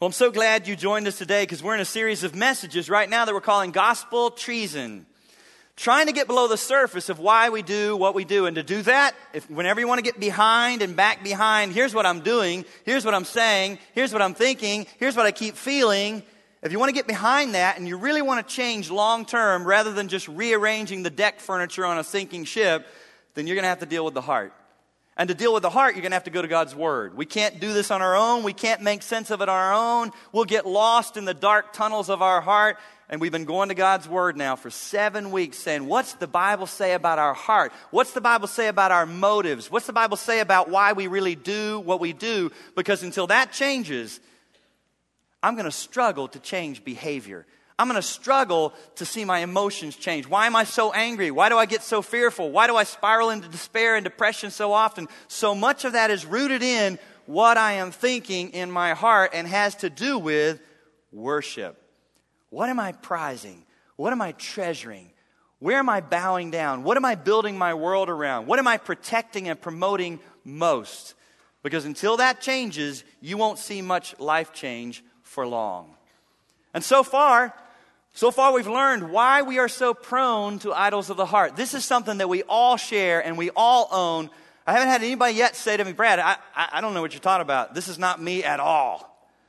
Well, I'm so glad you joined us today because we're in a series of messages right now that we're calling Gospel Treason. Trying to get below the surface of why we do what we do. And to do that, whenever you want to get behind and back behind, here's what I'm doing, here's what I'm saying, here's what I'm thinking, here's what I keep feeling. If you want to get behind that and you really want to change long term rather than just rearranging the deck furniture on a sinking ship, then you're going to have to deal with the heart. And to deal with the heart, you're going to have to go to God's Word. We can't do this on our own. We can't make sense of it on our own. We'll get lost in the dark tunnels of our heart. And we've been going to God's Word now for 7 weeks saying, what's the Bible say about our heart? What's the Bible say about our motives? What's the Bible say about why we really do what we do? Because until that changes, I'm going to struggle to change behavior. I'm going to struggle to see my emotions change. Why am I so angry? Why do I get so fearful? Why do I spiral into despair and depression so often? So much of that is rooted in what I am thinking in my heart and has to do with worship. What am I prizing? What am I treasuring? Where am I bowing down? What am I building my world around? What am I protecting and promoting most? Because until that changes, you won't see much life change for long. And so far we've learned why we are so prone to idols of the heart. This is something that we all share and we all own. I haven't had anybody yet say to me, Brad, I don't know what you're talking about. This is not me at all.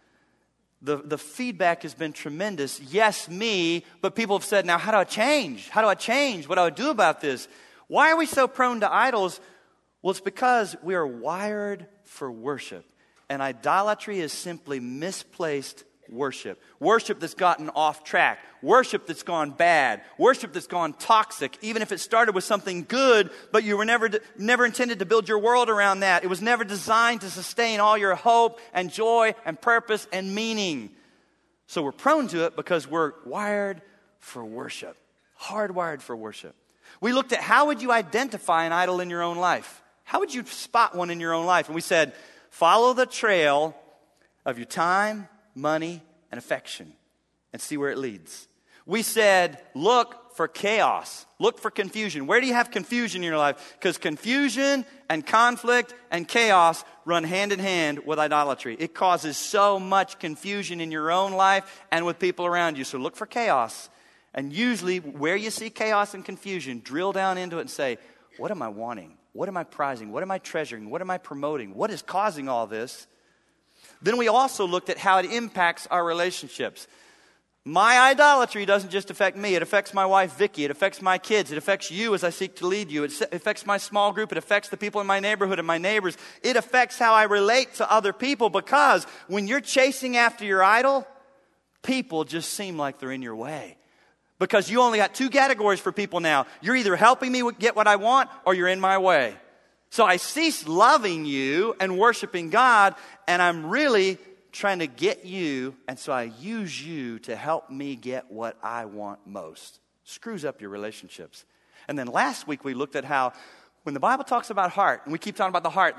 The feedback has been tremendous. Yes, me, but people have said, now how do I change? How do I change? What do I do about this? Why are we so prone to idols? Well, it's because we are wired for worship. And idolatry is simply misplaced worship. Worship that's gotten off track. Worship that's gone bad. Worship that's gone toxic. Even if it started with something good, but you were never intended to build your world around that. It was never designed to sustain all your hope and joy and purpose and meaning. So we're prone to it because we're wired for worship. Hardwired for worship. We looked at how would you identify an idol in your own life? How would you spot one in your own life? And we said, follow the trail of your time, money, and affection, and see where it leads. We said, look for chaos. Look for confusion. Where do you have confusion in your life? Because confusion and conflict and chaos run hand in hand with idolatry. It causes so much confusion in your own life and with people around you. So look for chaos. And usually, where you see chaos and confusion, drill down into it and say, what am I wanting? What am I prizing? What am I treasuring? What am I promoting? What is causing all this? Then we also looked at how it impacts our relationships. My idolatry doesn't just affect me. It affects my wife, Vicki. It affects my kids. It affects you as I seek to lead you. It affects my small group. It affects the people in my neighborhood and my neighbors. It affects how I relate to other people because when you're chasing after your idol, people just seem like they're in your way. Because you only got 2 categories for people now. You're either helping me get what I want or you're in my way. So I cease loving you and worshiping God, and I'm really trying to get you, and so I use you to help me get what I want most. Screws up your relationships. And then last week we looked at how when the Bible talks about heart, and we keep talking about the heart,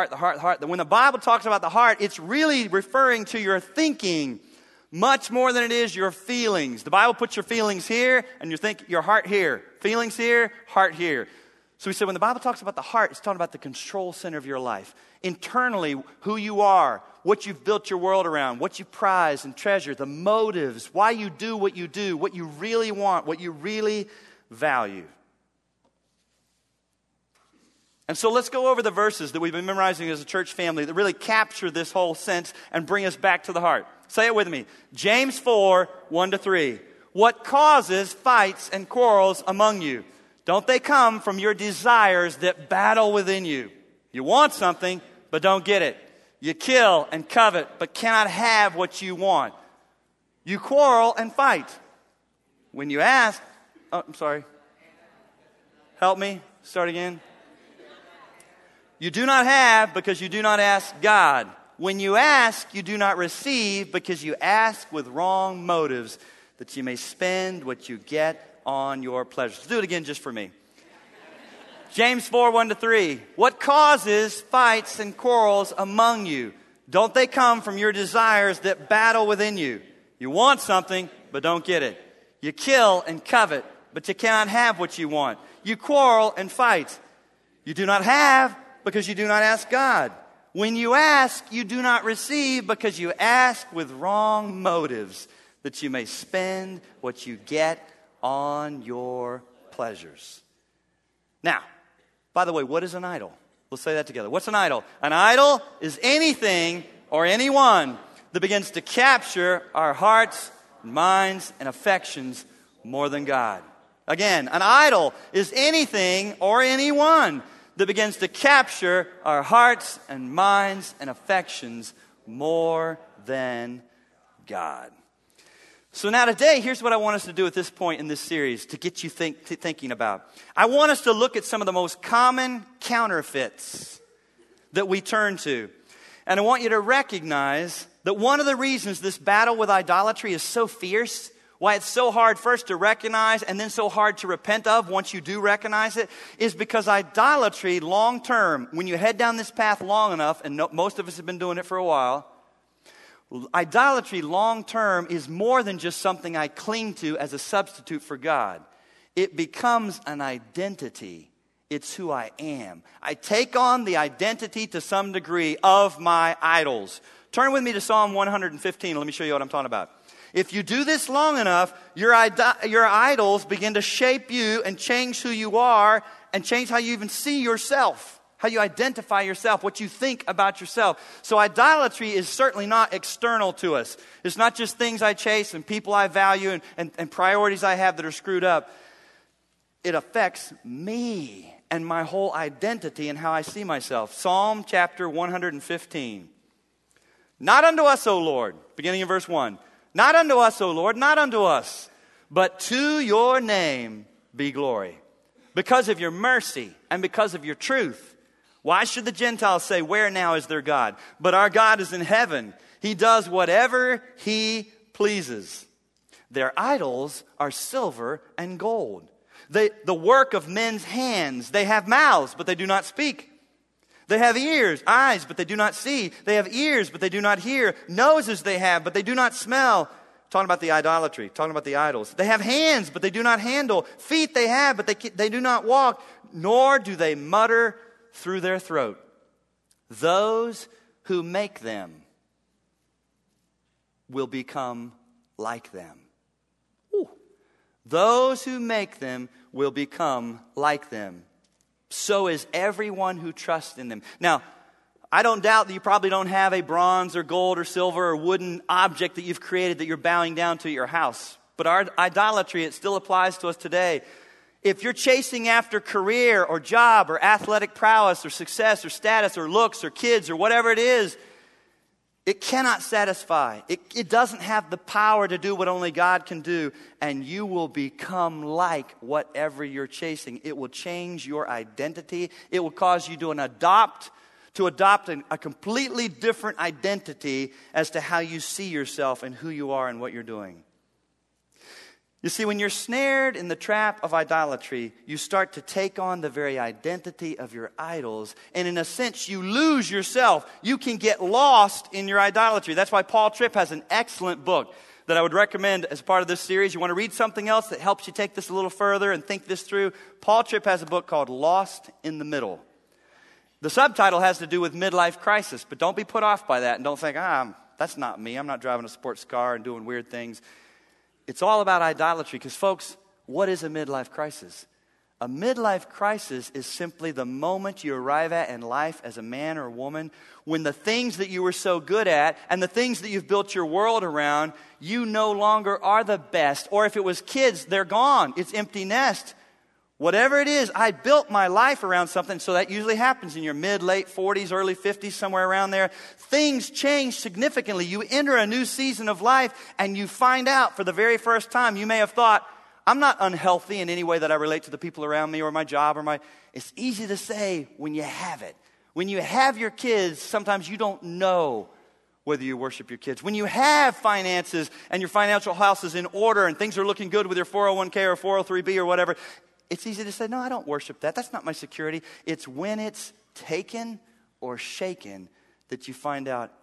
when the Bible talks about the heart, it's really referring to your thinking much more than it is your feelings. The Bible puts your feelings here, and your heart here. Feelings here, heart here. So we said when the Bible talks about the heart, it's talking about the control center of your life. Internally, who you are, what you've built your world around, what you prize and treasure, the motives, why you do, what you really want, what you really value. And so let's go over the verses that we've been memorizing as a church family that really capture this whole sense and bring us back to the heart. Say it with me. James 4, 1-3. What causes fights and quarrels among you? Don't they come from your desires that battle within you? You want something, but don't get it. You kill and covet, but cannot have what you want. You quarrel and fight. When you ask, help me, start again. You do not have because you do not ask God. When you ask, you do not receive because you ask with wrong motives, that you may spend what you get on your pleasures. Let's do it again just for me. James 4, 1-3. What causes fights and quarrels among you? Don't they come from your desires that battle within you? You want something, but don't get it. You kill and covet, but you cannot have what you want. You quarrel and fight. You do not have because you do not ask God. When you ask, you do not receive because you ask with wrong motives, that you may spend what you get on your pleasures. Now, by the way, what is an idol? Let's say that together. What's an idol? An idol is anything or anyone that begins to capture our hearts, minds, and affections more than God. Again, an idol is anything or anyone that begins to capture our hearts and minds and affections more than God. So now today, here's what I want us to do at this point in this series to get you thinking about. I want us to look at some of the most common counterfeits that we turn to. And I want you to recognize that one of the reasons this battle with idolatry is so fierce, why it's so hard first to recognize and then so hard to repent of once you do recognize it, is because idolatry long term, when you head down this path long enough, and most of us have been doing it for a while, idolatry long term is more than just something I cling to as a substitute for God. It becomes an identity. It's who I am. I take on the identity to some degree of my idols. Turn with me to Psalm 115. Let me show you what I'm talking about. If you do this long enough, your idols begin to shape you and change who you are and change how you even see yourself, how you identify yourself, what you think about yourself. So idolatry is certainly not external to us. It's not just things I chase and people I value and priorities I have that are screwed up. It affects me and my whole identity and how I see myself. Psalm chapter 115. Not unto us, O Lord, beginning in verse 1. Not unto us, O Lord, not unto us, but to your name be glory. Because of your mercy and because of your truth. Why should the Gentiles say, where now is their God? But our God is in heaven. He does whatever he pleases. Their idols are silver and gold. The work of men's hands. They have mouths, but they do not speak. They have eyes, but they do not see. They have ears, but they do not hear. Noses they have, but they do not smell. Talking about the idolatry, talking about the idols. They have hands, but they do not handle. Feet they have, but they do not walk. Nor do they mutter through their throat. Those who make them will become like them. Ooh. Those who make them will become like them. So is everyone who trusts in them. Now, I don't doubt that you probably don't have a bronze or gold or silver or wooden object that you've created that you're bowing down to at your house. But our idolatry, it still applies to us today. If you're chasing after career or job or athletic prowess or success or status or looks or kids or whatever it is, it cannot satisfy. It doesn't have the power to do what only God can do. And you will become like whatever you're chasing. It will change your identity. It will cause you to adopt a completely different identity as to how you see yourself and who you are and what you're doing. You see, when you're snared in the trap of idolatry, you start to take on the very identity of your idols. And in a sense, you lose yourself. You can get lost in your idolatry. That's why Paul Tripp has an excellent book that I would recommend as part of this series. You want to read something else that helps you take this a little further and think this through? Paul Tripp has a book called Lost in the Middle. The subtitle has to do with midlife crisis, but don't be put off by that and don't think, that's not me. I'm not driving a sports car and doing weird things. It's all about idolatry because, folks, what is a midlife crisis? A midlife crisis is simply the moment you arrive at in life as a man or a woman when the things that you were so good at and the things that you've built your world around, you no longer are the best. Or if it was kids, they're gone. It's empty nest. Whatever it is, I built my life around something, so that usually happens in your mid, late 40s, early 50s, somewhere around there. Things change significantly. You enter a new season of life, and you find out for the very first time, you may have thought, I'm not unhealthy in any way that I relate to the people around me or my job or It's easy to say when you have it. When you have your kids, sometimes you don't know whether you worship your kids. When you have finances and your financial house is in order and things are looking good with your 401k or 403b or whatever, it's easy to say, no, I don't worship that. That's not my security. It's when it's taken or shaken that you find out.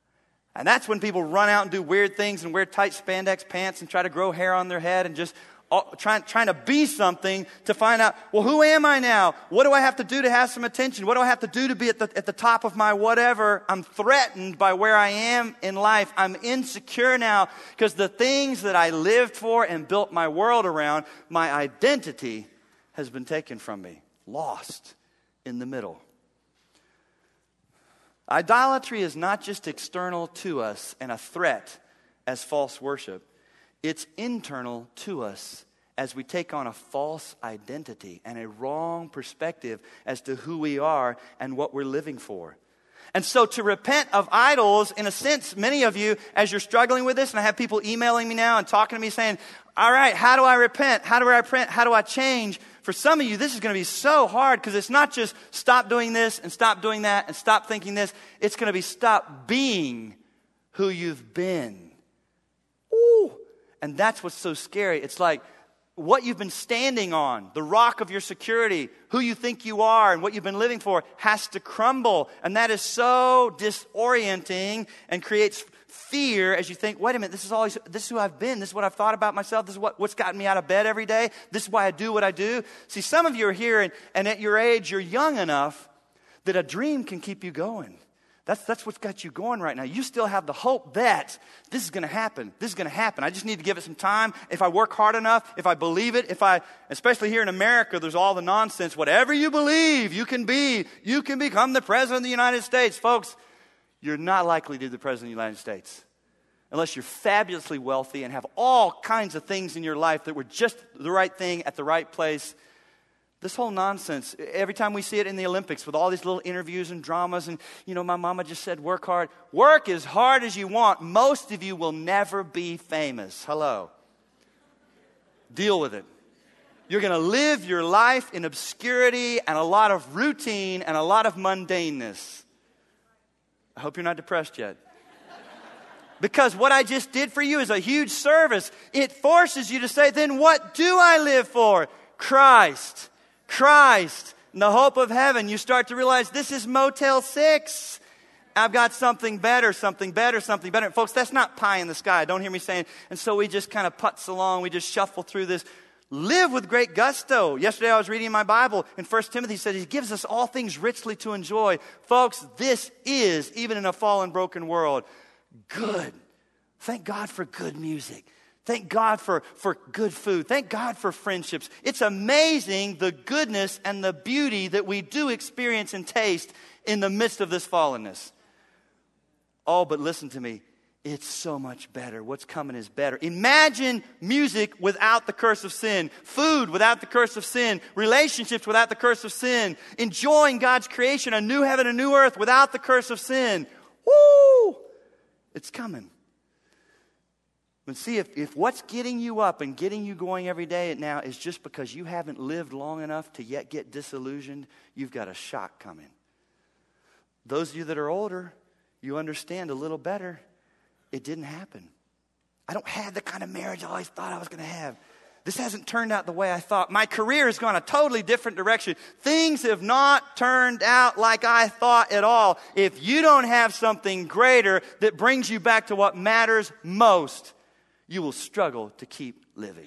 And that's when people run out and do weird things and wear tight spandex pants and try to grow hair on their head and just trying to be something to find out, well, who am I now? What do I have to do to have some attention? What do I have to do to be at the top of my whatever? I'm threatened by where I am in life. I'm insecure now because the things that I lived for and built my world around, my identity has been taken from me, lost in the middle. Idolatry is not just external to us and a threat as false worship. It's internal to us as we take on a false identity and a wrong perspective as to who we are and what we're living for. And so to repent of idols, in a sense, many of you, as you're struggling with this, and I have people emailing me now and talking to me saying, all right, how do I repent? How do I repent? How do I change? For some of you, this is going to be so hard because it's not just stop doing this and stop doing that and stop thinking this. It's going to be stop being who you've been. Ooh. And that's what's so scary. It's like what you've been standing on, the rock of your security, who you think you are and what you've been living for has to crumble. And that is so disorienting and creates fear as you think, wait a minute, this is who I've been. This is what I've thought about myself. This is what's gotten me out of bed every day. This is why I do what I do. See, some of you are here and at your age, you're young enough that a dream can keep you going. That's what's got you going right now. You still have the hope that this is going to happen. This is going to happen. I just need to give it some time. If I work hard enough, if I believe it, especially here in America, there's all the nonsense. Whatever you believe, you can become the president of the United States. Folks, you're not likely to be the president of the United States unless you're fabulously wealthy and have all kinds of things in your life that were just the right thing at the right place. This whole nonsense, every time we see it in the Olympics with all these little interviews and dramas and, my mama just said work hard. Work as hard as you want. Most of you will never be famous. Hello. Deal with it. You're going to live your life in obscurity and a lot of routine and a lot of mundaneness. I hope you're not depressed yet. Because what I just did for you is a huge service. It forces you to say, then what do I live for? Christ, and the hope of heaven. You start to realize this is Motel 6. I've got something better. Folks, that's not pie in the sky. Don't hear me saying, and so we just kind of putz along. We just shuffle through this. Live with great gusto. Yesterday I was reading my Bible, and 1 Timothy said he gives us all things richly to enjoy. Folks, this is, even in a fallen, broken world, good. Thank God for good music. Thank God for good food. Thank God for friendships. It's amazing the goodness and the beauty that we do experience and taste in the midst of this fallenness. Oh, but listen to me. It's so much better. What's coming is better. Imagine music without the curse of sin. Food without the curse of sin. Relationships without the curse of sin. Enjoying God's creation, a new heaven, a new earth without the curse of sin. Woo! It's coming. But see, if what's getting you up and getting you going every day now is just because you haven't lived long enough to yet get disillusioned, you've got a shock coming. Those of you that are older, you understand a little better. It didn't happen. I don't have the kind of marriage I always thought I was going to have. This hasn't turned out the way I thought. My career has gone a totally different direction. Things have not turned out like I thought at all. If you don't have something greater that brings you back to what matters most, you will struggle to keep living.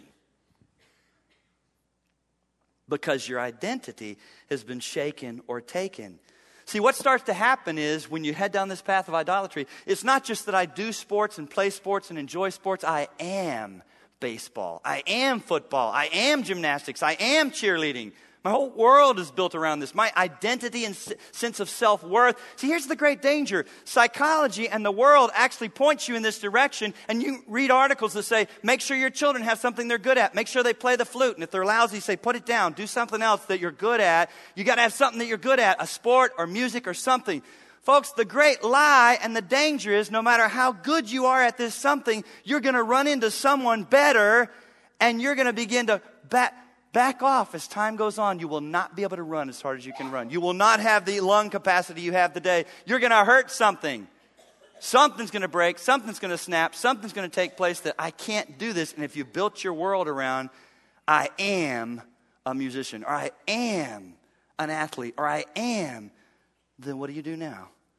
Because your identity has been shaken or taken. See, what starts to happen is when you head down this path of idolatry, it's not just that I do sports and play sports and enjoy sports. I am baseball. I am football. I am gymnastics. I am cheerleading. My whole world is built around this. My identity and sense of self-worth. See, here's the great danger. Psychology and the world actually points you in this direction, and you read articles that say, make sure your children have something they're good at. Make sure they play the flute, and if they're lousy, say, put it down. Do something else that you're good at. You got to have something that you're good at, a sport or music or something. Folks, the great lie and the danger is no matter how good you are at this something, you're going to run into someone better, and you're going to begin to back off as time goes on. You will not be able to run as hard as you can run. You will not have the lung capacity you have today. You're going to hurt something. Something's going to break. Something's going to snap. Something's going to take place that I can't do this. And if you built your world around, I am a musician, or I am an athlete, or I am, then what do you do now?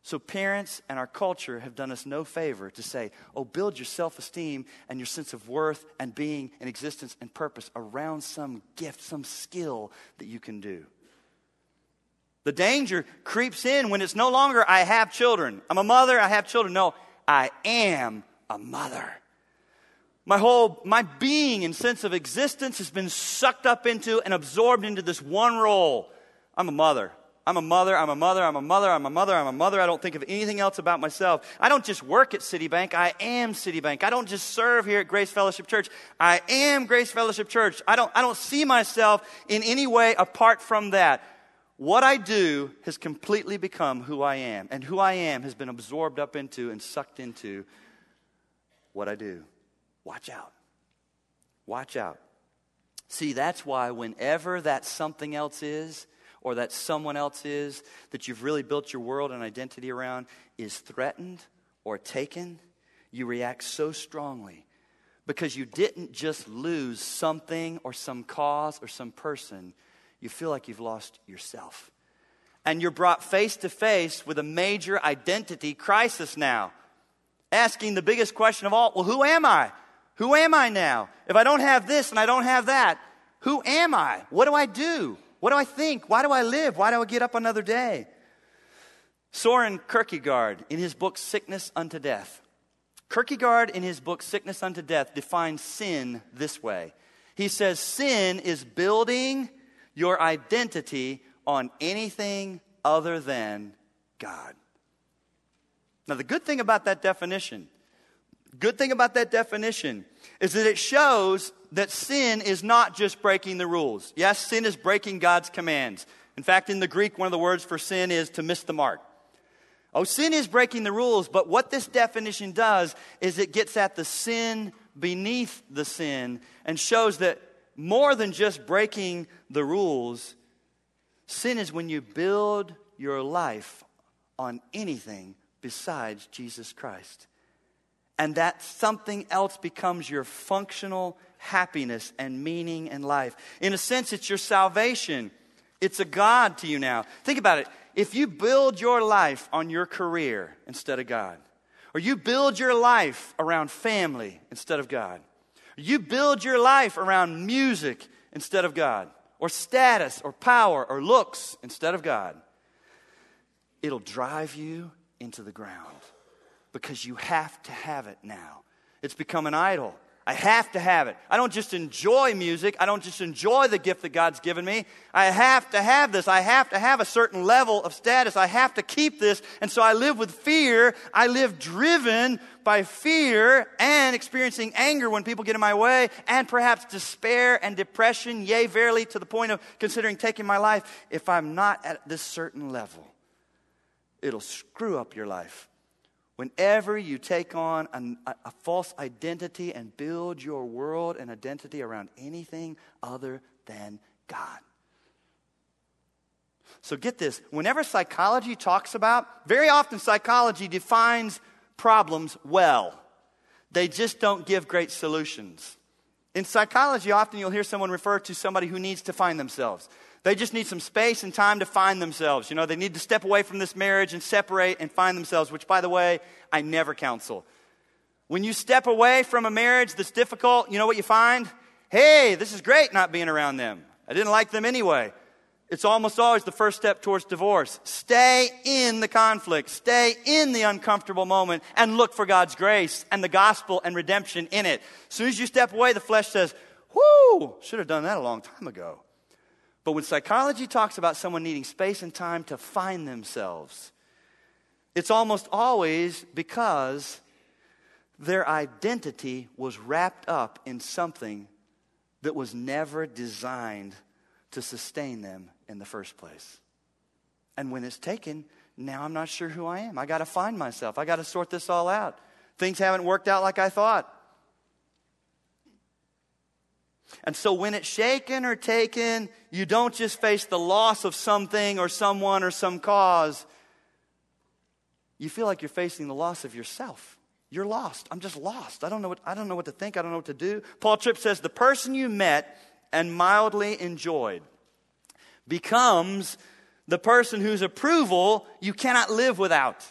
So parents and our culture have done us no favor to say, oh, build your self-esteem and your sense of worth and being and existence and purpose around some gift, some skill that you can do. The danger creeps in when it's no longer, I have children. I'm a mother, I have children. No, I am a mother. My being and sense of existence has been sucked up into and absorbed into this one role. I'm a mother. I'm a mother, I'm a mother, I'm a mother, I'm a mother, I'm a mother. I don't think of anything else about myself. I don't just work at Citibank, I am Citibank. I don't just serve here at Grace Fellowship Church, I am Grace Fellowship Church. I don't see myself in any way apart from that. What I do has completely become who I am, and who I am has been absorbed up into and sucked into what I do. Watch out. Watch out. See, that's why whenever that something else is, or that someone else is, that you've really built your world and identity around, is threatened or taken, you react so strongly because you didn't just lose something or some cause or some person. You feel like you've lost yourself. And you're brought face to face with a major identity crisis now. Asking the biggest question of all, well, who am I? Who am I now? If I don't have this and I don't have that, who am I? What do I do? What do I think? Why do I live? Why do I get up another day? Soren Kierkegaard, in his book Sickness Unto Death. Kierkegaard, in his book Sickness Unto Death, defines sin this way. He says, sin is building your identity on anything other than God. Now, the good thing about that definition is that it shows that sin is not just breaking the rules. Yes, sin is breaking God's commands. In fact, in the Greek, one of the words for sin is to miss the mark. Oh, sin is breaking the rules, but what this definition does is it gets at the sin beneath the sin and shows that more than just breaking the rules, sin is when you build your life on anything besides Jesus Christ. And that something else becomes your functional happiness and meaning in life. In a sense, it's your salvation. It's a God to you now. Think about it. If you build your life on your career instead of God, or you build your life around family instead of God, or you build your life around music instead of God, or status, or power, or looks instead of God, it'll drive you into the ground. Because you have to have it now. It's become an idol. I have to have it. I don't just enjoy music. I don't just enjoy the gift that God's given me. I have to have this. I have to have a certain level of status. I have to keep this. And so I live with fear. I live driven by fear and experiencing anger when people get in my way, and perhaps despair and depression, yea, verily, to the point of considering taking my life. If I'm not at this certain level, it'll screw up your life. Whenever you take on a false identity and build your world and identity around anything other than God. So get this. Whenever psychology talks about, very often psychology defines problems well. They just don't give great solutions. In psychology, often you'll hear someone refer to somebody who needs to find themselves. They just need some space and time to find themselves. You know, they need to step away from this marriage and separate and find themselves, which, by the way, I never counsel. When you step away from a marriage that's difficult, you know what you find? Hey, this is great not being around them. I didn't like them anyway. It's almost always the first step towards divorce. Stay in the conflict. Stay in the uncomfortable moment and look for God's grace and the gospel and redemption in it. As soon as you step away, the flesh says, whoo, should have done that a long time ago. But when psychology talks about someone needing space and time to find themselves, it's almost always because their identity was wrapped up in something that was never designed to sustain them in the first place. And when it's taken, now I'm not sure who I am. I got to find myself. I got to sort this all out. Things haven't worked out like I thought. And so when it's shaken or taken, you don't just face the loss of something or someone or some cause. You feel like you're facing the loss of yourself. You're lost. I'm just lost. I don't know what to think. I don't know what to do. Paul Tripp says the person you met and mildly enjoyed becomes the person whose approval you cannot live without.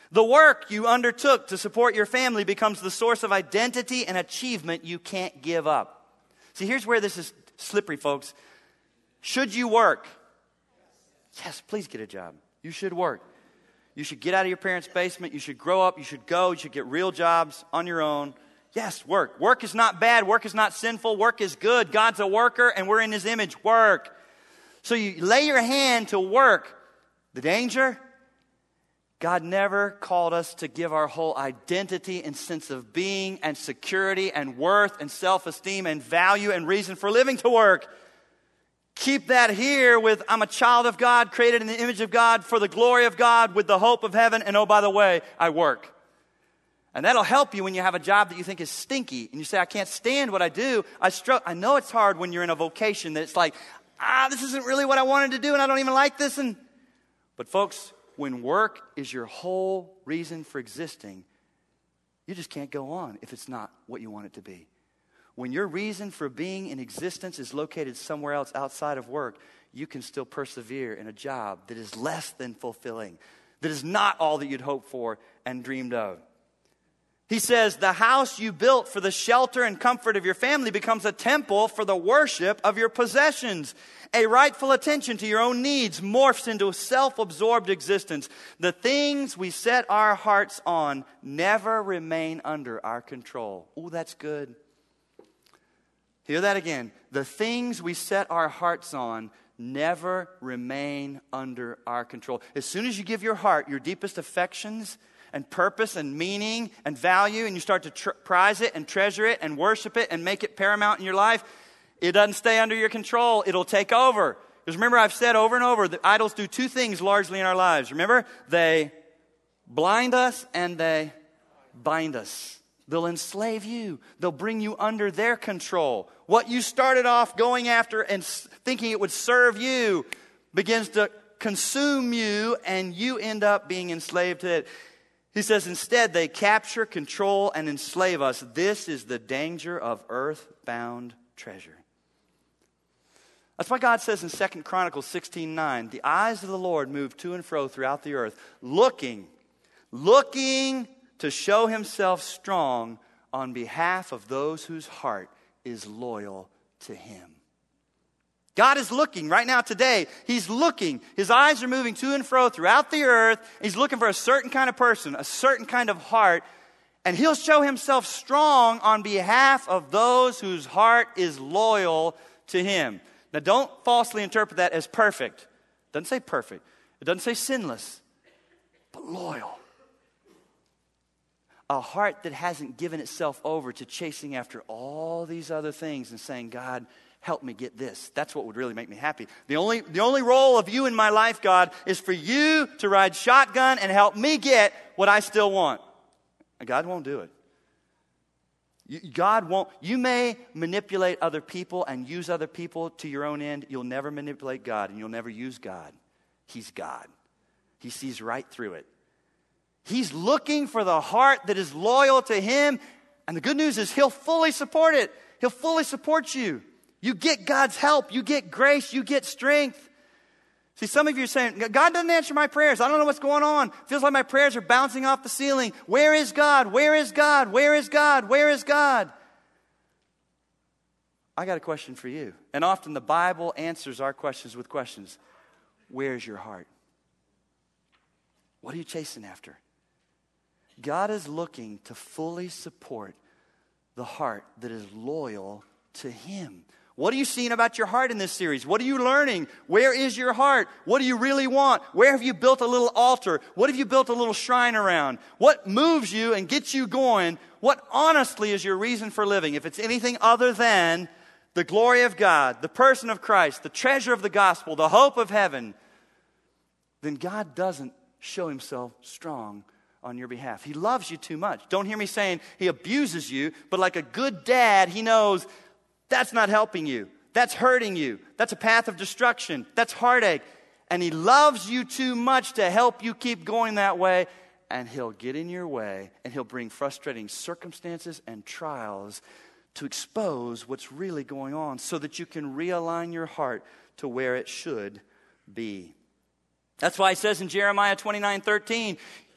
The work you undertook to support your family becomes the source of identity and achievement you can't give up. See, here's where this is slippery, folks. Should you work? Yes, please get a job. You should work. You should get out of your parents' basement. You should grow up. You should go. You should get real jobs on your own. Yes, work. Work is not bad. Work is not sinful. Work is good. God's a worker, and we're in His image. Work. So you lay your hand to work. The danger? God never called us to give our whole identity and sense of being and security and worth and self-esteem and value and reason for living to work. Keep that here with, I'm a child of God, created in the image of God, for the glory of God, with the hope of heaven, and oh, by the way, I work. And that'll help you when you have a job that you think is stinky, and you say, I can't stand what I do. I know it's hard when you're in a vocation that it's like, this isn't really what I wanted to do, and I don't even like this. But folks, when work is your whole reason for existing, you just can't go on if it's not what you want it to be. When your reason for being in existence is located somewhere else outside of work, you can still persevere in a job that is less than fulfilling, that is not all that you'd hoped for and dreamed of. He says, the house you built for the shelter and comfort of your family becomes a temple for the worship of your possessions. A rightful attention to your own needs morphs into a self-absorbed existence. The things we set our hearts on never remain under our control. Ooh, that's good. Hear that again. The things we set our hearts on never remain under our control. As soon as you give your heart your deepest affections and purpose and meaning and value, and you start to prize it and treasure it and worship it and make it paramount in your life, it doesn't stay under your control. It'll take over. Because remember, I've said over and over that idols do two things largely in our lives. Remember? They blind us and they bind us. They'll enslave you. They'll bring you under their control. What you started off going after and thinking it would serve you begins to consume you, and you end up being enslaved to it. He says, instead, they capture, control, and enslave us. This is the danger of earth-bound treasure. That's why God says in 2 Chronicles 16:9, the eyes of the Lord move to and fro throughout the earth, looking to show Himself strong on behalf of those whose heart is loyal to Him. God is looking right now today. He's looking. His eyes are moving to and fro throughout the earth. He's looking for a certain kind of person, a certain kind of heart. And He'll show Himself strong on behalf of those whose heart is loyal to Him. Now, don't falsely interpret that as perfect. It doesn't say perfect. It doesn't say sinless, but loyal. A heart that hasn't given itself over to chasing after all these other things and saying, God, help me get this. That's what would really make me happy. The only role of you in my life, God, is for you to ride shotgun and help me get what I still want. And God won't do it. God won't. You may manipulate other people and use other people to your own end. You'll never manipulate God, and you'll never use God. He's God. He sees right through it. He's looking for the heart that is loyal to Him. And the good news is He'll fully support it. He'll fully support you. You get God's help. You get grace. You get strength. See, some of you are saying, God doesn't answer my prayers. I don't know what's going on. Feels like my prayers are bouncing off the ceiling. Where is God? Where is God? Where is God? Where is God? I got a question for you. And often the Bible answers our questions with questions. Where is your heart? What are you chasing after? God is looking to fully support the heart that is loyal to Him. What are you seeing about your heart in this series? What are you learning? Where is your heart? What do you really want? Where have you built a little altar? What have you built a little shrine around? What moves you and gets you going? What honestly is your reason for living? If it's anything other than the glory of God, the person of Christ, the treasure of the gospel, the hope of heaven, then God doesn't show Himself strong on your behalf. He loves you too much. Don't hear me saying He abuses you, but like a good dad, He knows that's not helping you. That's hurting you. That's a path of destruction. That's heartache. And He loves you too much to help you keep going that way. And He'll get in your way, and He'll bring frustrating circumstances and trials to expose what's really going on so that you can realign your heart to where it should be. That's why it says in Jeremiah 29:13,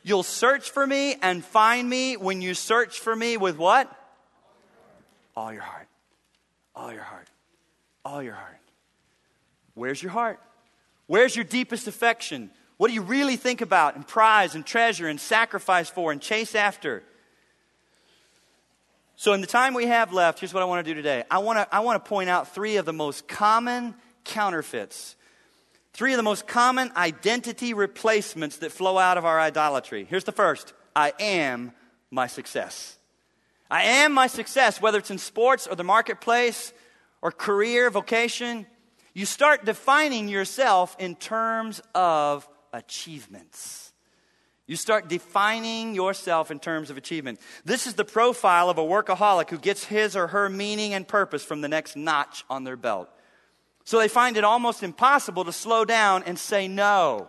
You'll search for me and find me when you search for me with what? All your heart. All your heart. All your heart. Where's your heart? Where's your deepest affection? What do you really think about and prize and treasure and sacrifice for and chase after? So in the time we have left, here's what I want to do today. I want to point out three of the most common counterfeits. Three of the most common identity replacements that flow out of our idolatry. Here's the first. I am my success. I am my success, whether it's in sports or the marketplace or career, vocation. You start defining yourself in terms of achievements. You start defining yourself in terms of achievement. This is the profile of a workaholic who gets his or her meaning and purpose from the next notch on their belt. So they find it almost impossible to slow down and say no.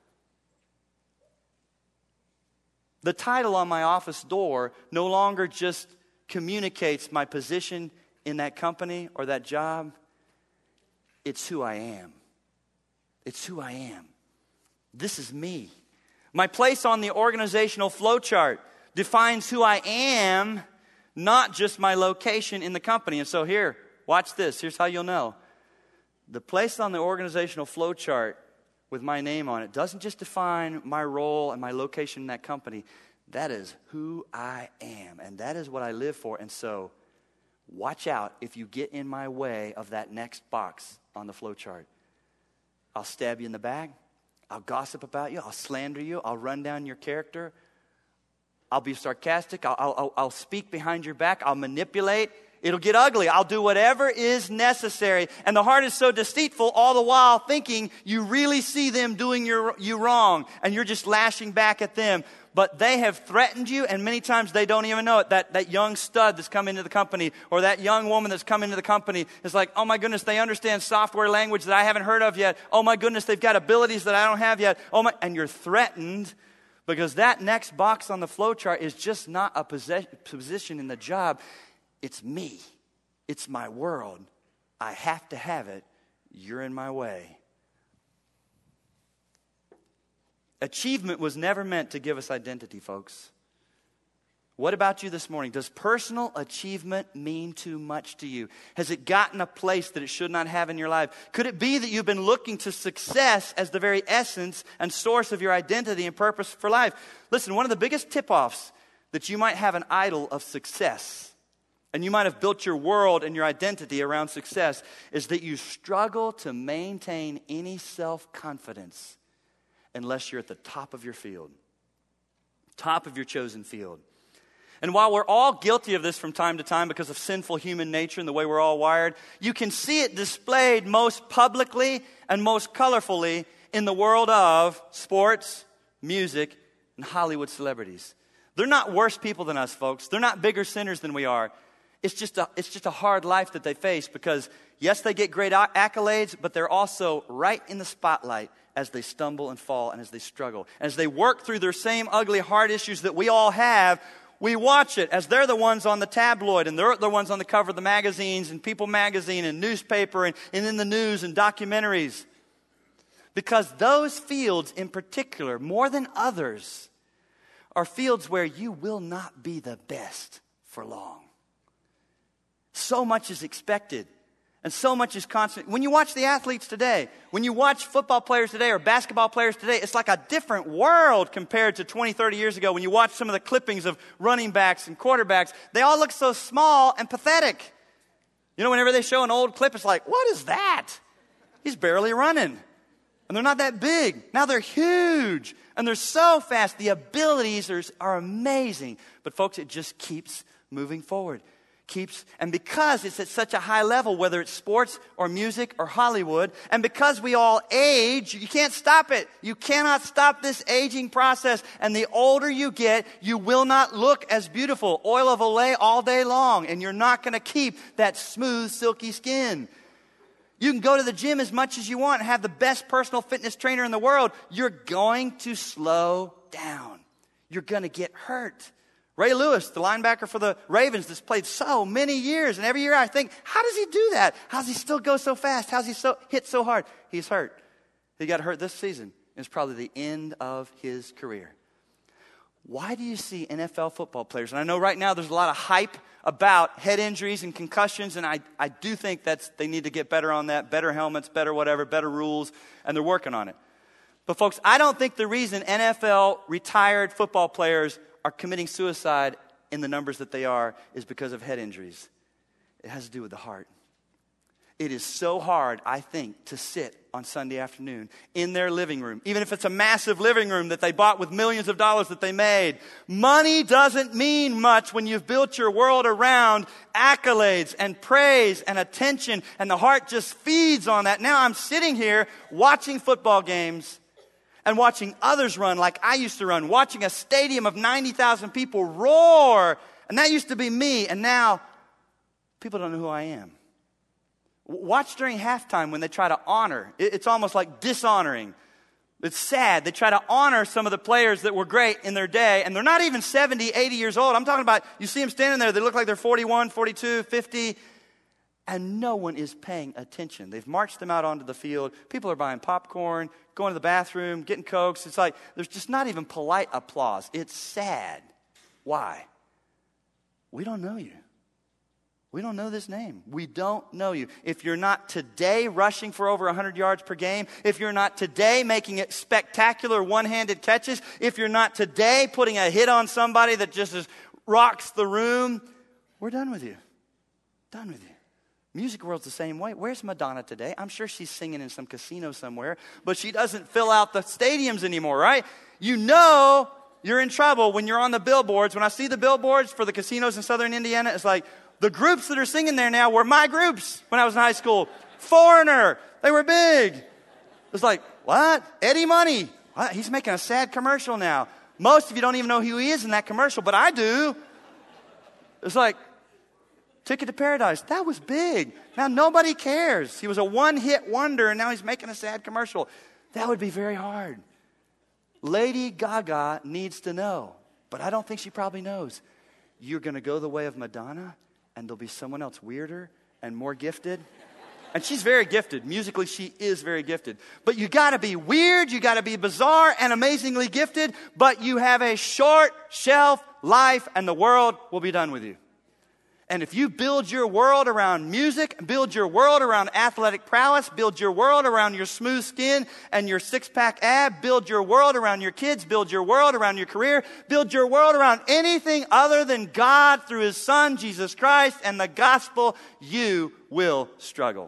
The title on my office door no longer just communicates my position in that company or that job. It's who I am. It's who I am. This is me. My place on the organizational flowchart defines who I am, not just my location in the company. And so here, watch this. Here's how you'll know. The place on the organizational flowchart with my name on it doesn't just define my role and my location in that company. That is who I am, and that is what I live for. And so, watch out if you get in my way of that next box on the flowchart. I'll stab you in the back. I'll gossip about you. I'll slander you. I'll run down your character. I'll be sarcastic. I'll speak behind your back. I'll manipulate. It'll get ugly. I'll do whatever is necessary. And the heart is so deceitful, all the while thinking you really see them doing you wrong, and you're just lashing back at them. But they have threatened you, and many times they don't even know it. That young stud that's come into the company, or that young woman that's come into the company, is like, oh my goodness, they understand software language that I haven't heard of yet. Oh my goodness, they've got abilities that I don't have yet. And you're threatened because that next box on the flowchart is just not a position in the job. It's me. It's my world. I have to have it. You're in my way. Achievement was never meant to give us identity, folks. What about you this morning? Does personal achievement mean too much to you? Has it gotten a place that it should not have in your life? Could it be that you've been looking to success as the very essence and source of your identity and purpose for life? Listen, one of the biggest tip-offs that you might have an idol of success, and you might have built your world and your identity around success, is that you struggle to maintain any self-confidence unless you're at the top of your field, top of your chosen field. And while we're all guilty of this from time to time because of sinful human nature and the way we're all wired, you can see it displayed most publicly and most colorfully in the world of sports, music, and Hollywood celebrities. They're not worse people than us, folks. They're not bigger sinners than we are. It's just a hard life that they face because, yes, they get great accolades, but they're also right in the spotlight as they stumble and fall and as they struggle. As they work through their same ugly heart issues that we all have, we watch it as they're the ones on the tabloid and they're the ones on the cover of the magazines and People magazine and newspaper and in the news and documentaries. Because those fields in particular, more than others, are fields where you will not be the best for long. So much is expected. And so much is constant. When you watch the athletes today, when you watch football players today or basketball players today, it's like a different world compared to 20, 30 years ago. When you watch some of the clippings of running backs and quarterbacks, they all look so small and pathetic. You know, whenever they show an old clip, it's like, what is that? He's barely running. And they're not that big. Now they're huge. And they're so fast. The abilities are amazing. But folks, it just keeps moving forward. And because it's at such a high level, whether it's sports or music or Hollywood, and because we all age, you can't stop it. You cannot stop this aging process. And the older you get, you will not look as beautiful. Oil of Olay all day long, and you're not going to keep that smooth, silky skin. You can go to the gym as much as you want and have the best personal fitness trainer in the world. You're going to slow down. You're going to get hurt. Ray Lewis, the linebacker for the Ravens that's played so many years. And every year I think, how does he do that? How does he still go so fast? How does he hit so hard? He's hurt. He got hurt this season. It's probably the end of his career. Why do you see NFL football players? And I know right now there's a lot of hype about head injuries and concussions, and I do think they need to get better on that, better helmets, better whatever, better rules, and they're working on it. But folks, I don't think the reason NFL retired football players are committing suicide in the numbers that they are is because of head injuries. It has to do with the heart. It is so hard, I think, to sit on Sunday afternoon in their living room, even if it's a massive living room that they bought with millions of dollars that they made. Money doesn't mean much when you've built your world around accolades and praise and attention, and the heart just feeds on that. Now I'm sitting here watching football games and watching others run like I used to run, watching a stadium of 90,000 people roar, and that used to be me, and now people don't know who I am. Watch during halftime when they try to honor. It's almost like dishonoring. It's sad. They try to honor some of the players that were great in their day, and they're not even 70, 80 years old. I'm talking about, you see them standing there, they look like they're 41, 42, 50, and no one is paying attention. They've marched them out onto the field. People are buying popcorn, going to the bathroom, getting Cokes. It's like there's just not even polite applause. It's sad. Why? We don't know you. We don't know this name. We don't know you. If you're not today rushing for over 100 yards per game, if you're not today making it spectacular one-handed catches, if you're not today putting a hit on somebody that just rocks the room, we're done with you. Done with you. Music world's the same way. Where's Madonna today? I'm sure she's singing in some casino somewhere, but she doesn't fill out the stadiums anymore, right? You know you're in trouble when you're on the billboards. When I see the billboards for the casinos in southern Indiana, it's like, the groups that are singing there now were my groups when I was in high school. Foreigner. They were big. It's like, what? Eddie Money. What? He's making a sad commercial now. Most of you don't even know who he is in that commercial, but I do. It's like, Ticket to Paradise. That was big. Now nobody cares. He was a one-hit wonder, and now he's making a sad commercial. That would be very hard. Lady Gaga needs to know, but I don't think she probably knows. You're going to go the way of Madonna, and there'll be someone else weirder and more gifted. And she's very gifted. Musically, she is very gifted. But you got to be weird, you got to be bizarre and amazingly gifted, but you have a short shelf life, and the world will be done with you. And if you build your world around music, build your world around athletic prowess, build your world around your smooth skin and your six-pack ab, build your world around your kids, build your world around your career, build your world around anything other than God through His Son, Jesus Christ, and the gospel, you will struggle.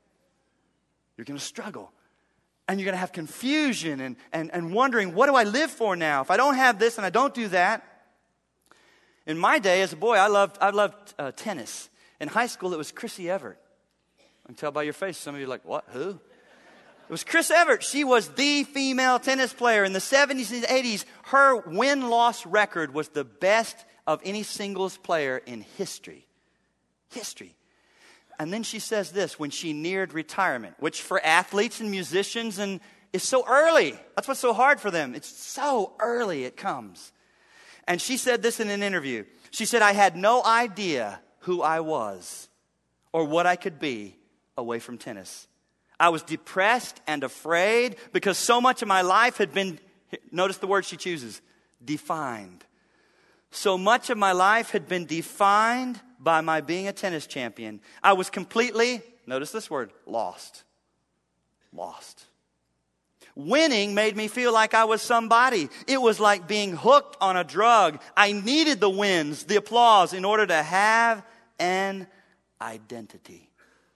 You're going to struggle. And you're going to have confusion and wondering, what do I live for now? If I don't have this and I don't do that. In my day, as a boy, I loved tennis. In high school, it was Chrissy Evert. I can tell by your face, some of you are like, what, who? It was Chris Evert. She was the female tennis player. In the 70s and 80s, her win-loss record was the best of any singles player in history. History. And then she says this, when she neared retirement, which for athletes and musicians is so early. That's what's so hard for them. It's so early it comes. And she said this in an interview. She said, I had no idea who I was or what I could be away from tennis. I was depressed and afraid because so much of my life had been, notice the word she chooses, defined. So much of my life had been defined by my being a tennis champion. I was completely, notice this word, lost. Lost. Winning made me feel like I was somebody. It was like being hooked on a drug. I needed the wins, the applause, in order to have an identity.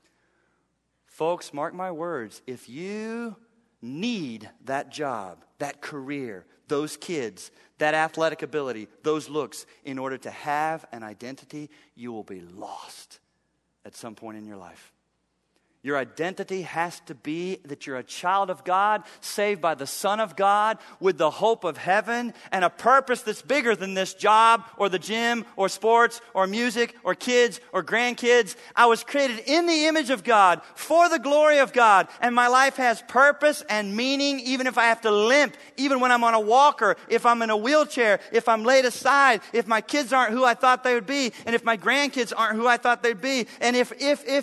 Folks, mark my words. If you need that job, that career, those kids, that athletic ability, those looks, in order to have an identity, you will be lost at some point in your life. Your identity has to be that you're a child of God, saved by the Son of God, with the hope of heaven, and a purpose that's bigger than this job, or the gym, or sports, or music, or kids, or grandkids. I was created in the image of God, for the glory of God, and my life has purpose and meaning, even if I have to limp, even when I'm on a walker, if I'm in a wheelchair, if I'm laid aside, if my kids aren't who I thought they would be, and if my grandkids aren't who I thought they'd be, and if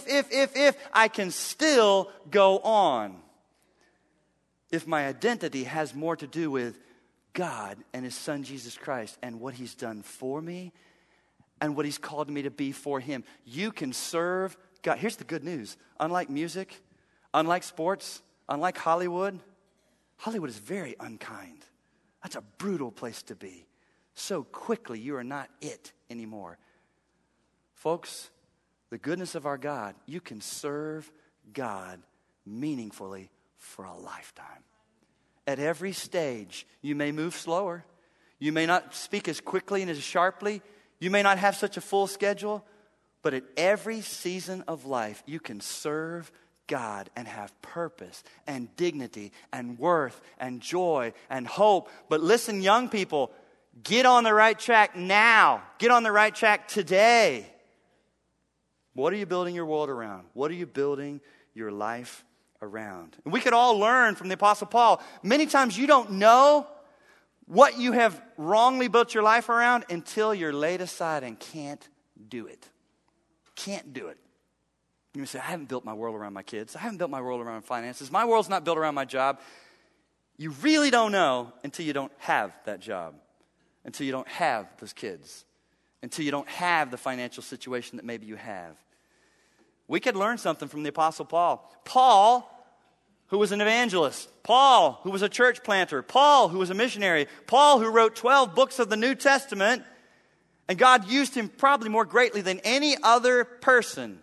I can still go on. If my identity has more to do with God and his son Jesus Christ and what he's done for me and what he's called me to be for him. You can serve God. Here's the good news. Unlike music, unlike sports, unlike Hollywood, Hollywood is very unkind. That's a brutal place to be. So quickly, you are not it anymore. Folks, the goodness of our God, you can serve God meaningfully for a lifetime. At every stage, you may move slower. You may not speak as quickly and as sharply. You may not have such a full schedule. But at every season of life, you can serve God and have purpose and dignity and worth and joy and hope. But listen, young people, get on the right track now. Get on the right track today. What are you building your world around? What are you building your life around? And we could all learn from the Apostle Paul. Many times you don't know what you have wrongly built your life around until you're laid aside and can't do it. Can't do it. You say, I haven't built my world around my kids. I haven't built my world around finances. My world's not built around my job. You really don't know until you don't have that job, until you don't have those kids, until you don't have the financial situation that maybe you have. We could learn something from the Apostle Paul. Paul, who was an evangelist. Paul, who was a church planter. Paul, who was a missionary. Paul, who wrote 12 books of the New Testament. And God used him probably more greatly than any other person.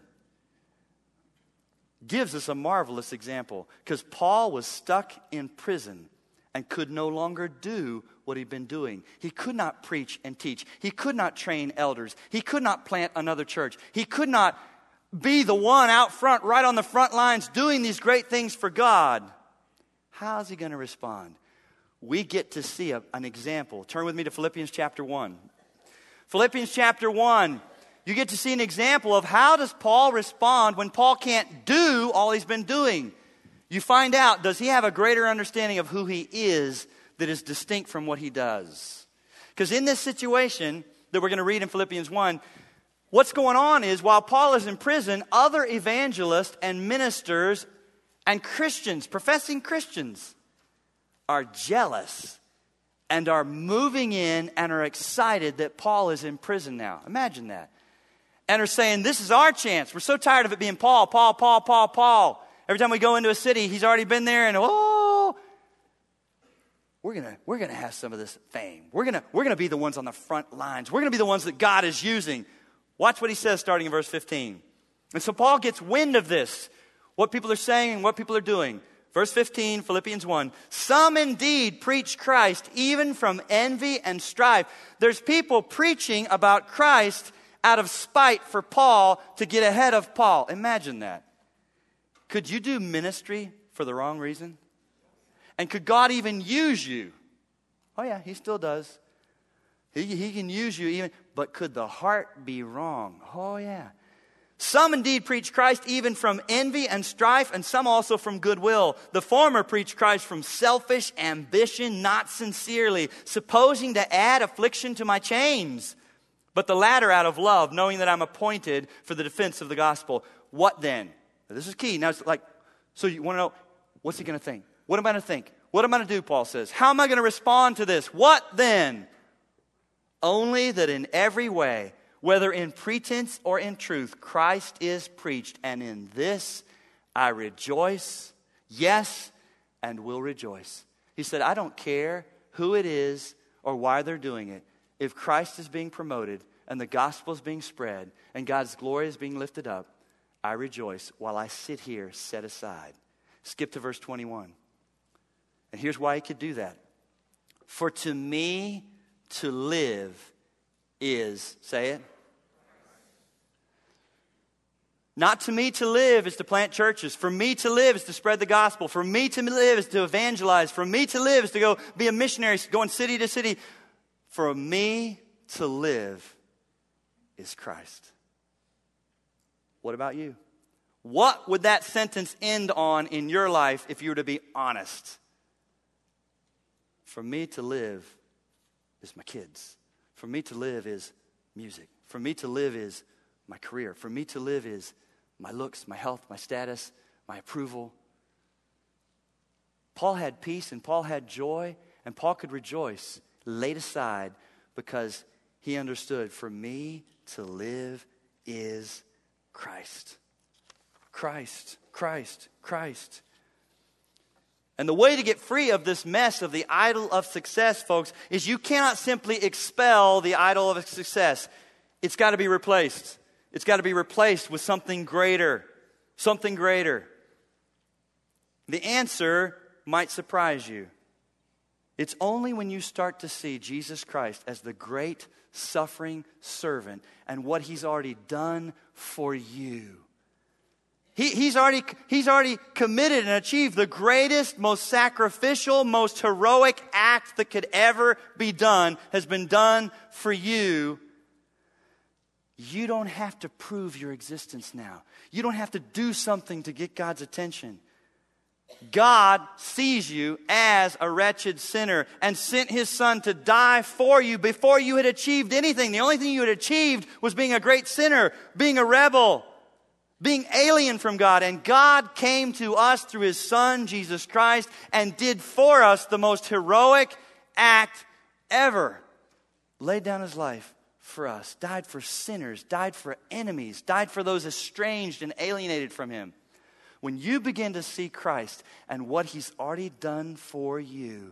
Gives us a marvelous example. Because Paul was stuck in prison and could no longer do what he'd been doing. He could not preach and teach. He could not train elders. He could not plant another church. He could not be the one out front, right on the front lines, doing these great things for God. How's he going to respond? We get to see an example. Turn with me to Philippians chapter 1. Philippians chapter 1. You get to see an example of how does Paul respond when Paul can't do all he's been doing. You find out, does he have a greater understanding of who he is that is distinct from what he does? Because in this situation that we're going to read in Philippians 1, what's going on is while Paul is in prison, other evangelists and ministers and Christians, professing Christians, are jealous and are moving in and are excited that Paul is in prison now. Imagine that. And are saying, this is our chance. We're so tired of it being Paul. Every time we go into a city, he's already been there and we're gonna have some of this fame. We're gonna be the ones on the front lines. We're gonna be the ones that God is using. Watch what he says starting in verse 15. And so Paul gets wind of this, what people are saying and what people are doing. Verse 15, Philippians 1. Some indeed preach Christ even from envy and strife. There's people preaching about Christ out of spite for Paul to get ahead of Paul. Imagine that. Could you do ministry for the wrong reason? And could God even use you? Oh yeah, he still does. He can use you even, but could the heart be wrong? Oh yeah. Some indeed preach Christ even from envy and strife, and some also from goodwill. The former preach Christ from selfish ambition, not sincerely, supposing to add affliction to my chains. But the latter out of love, knowing that I'm appointed for the defense of the gospel. What then? Now, this is key. Now it's like, so you want to know, what's he going to think? What am I going to think? What am I going to do, Paul says? How am I going to respond to this? What then? Only that in every way, whether in pretense or in truth, Christ is preached, and in this I rejoice, yes, and will rejoice. He said, I don't care who it is or why they're doing it. If Christ is being promoted and the gospel is being spread and God's glory is being lifted up, I rejoice while I sit here set aside. Skip to verse 21. And here's why he could do that. For to me to live is, say it. Not to me to live is to plant churches. For me to live is to spread the gospel. For me to live is to evangelize. For me to live is to go be a missionary, going city to city. For me to live is Christ. What about you? What would that sentence end on in your life if you were to be honest? For me to live is my kids. For me to live is music. For me to live is my career. For me to live is my looks, my health, my status, my approval. Paul had peace and Paul had joy And Paul could rejoice, laid aside, because he understood, for me to live is Christ. Christ, Christ, Christ. And the way to get free of this mess of the idol of success, folks, is you cannot simply expel the idol of success. It's got to be replaced. It's got to be replaced with something greater. Something greater. The answer might surprise you. It's only when you start to see Jesus Christ as the great suffering servant and what He's already done for you. He's already committed and achieved the greatest, most sacrificial, most heroic act that could ever be done has been done for you. You don't have to prove your existence now. You don't have to do something to get God's attention. God sees you as a wretched sinner and sent His Son to die for you before you had achieved anything. The only thing you had achieved was being a great sinner, being a rebel, being alien from God. And God came to us through His Son, Jesus Christ, and did for us the most heroic act ever. Laid down His life for us, died for sinners, died for enemies, died for those estranged and alienated from Him. When you begin to see Christ and what He's already done for you,